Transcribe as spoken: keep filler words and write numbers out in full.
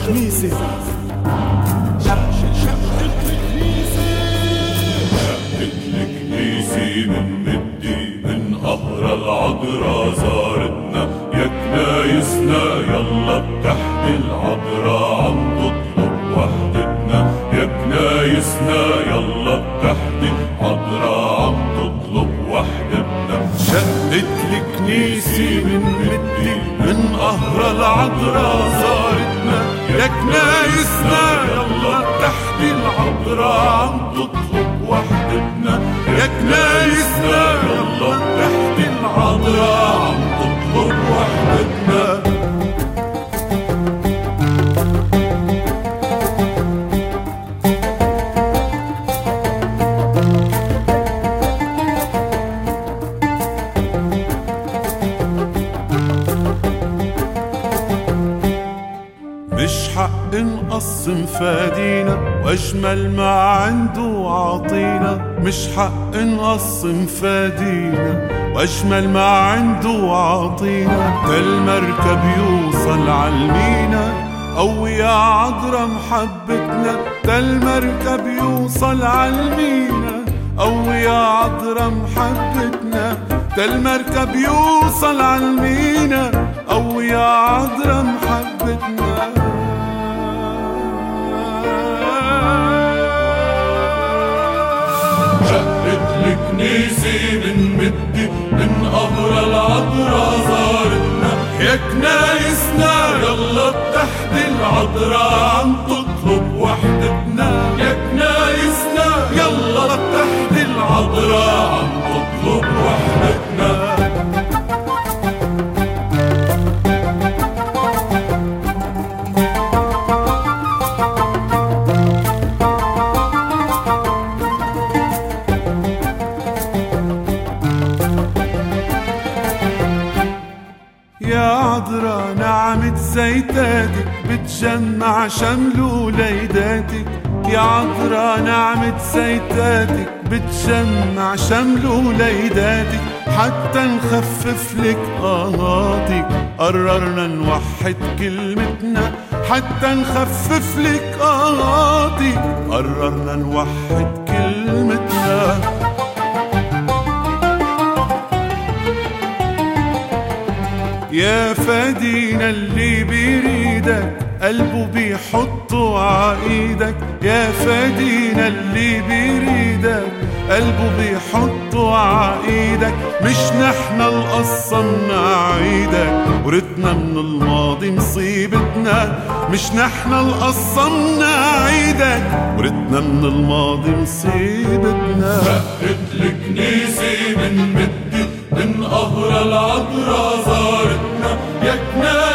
الكنيسة، شقت الكنيسة، شقت الكنيسة من مدي من قهر العذرا زارتنا، يا كنايسنا يلا بتحت العذرا عم تطلب وحدتنا، يا كنايسنا يلا بتحت العذرا عم تطلب وحدتنا. شقت الكنيسة من مدي من قهر العذرا زارتنا، يا كنايسنا يلا تحت العذرا عم تطلب وحدتنا، يا كنايسنا يلا تحت العذرا عم تطلب وحدتنا. مش حق نقسم فادينا واجمل ما عنده عطينا، مش حق نقسم فادينا واجمل ما عنده عطينا، ده المركب يوصل عالمينا قوي يا عذرا محبتنا، ده المركب يوصل عالمينا قوي يا عذرا محبتنا، ده المركب يوصل عالمينا قوي يا عذرا محبتنا. شقت الكنيسة من مدي من قهر العذرا زارتنا، يا كنايسنا يلا تحت العذرا عم تطلب وحدتنا، يا كنايسنا يلا تحت العذرا عم تطلب وحدتنا. يا عذرا نعمة زيتاتك بتجمع شمل وليداتك، يا عذرا نعمة زيتاتك بتجمع شمل وليداتك، حتى نخفف لك آهاتك قررنا نوحد كلمتنا، حتى نخفف لك آهاتك قررنا نوحد كلمتنا. يا فادينا اللي بيريدك قلبه بيحطه عايدك، يا فادينا اللي بيريدك قلبه بيحطه عايدك، مش نحنا القصة منعيدك ورثنا من الماضي مصيبتنا، مش نحنا القصة منعيدك ورثنا من الماضي مصيبتنا. شقت الكنيسة من مدي من قهر العذرا زارتنا، يا كنايسنا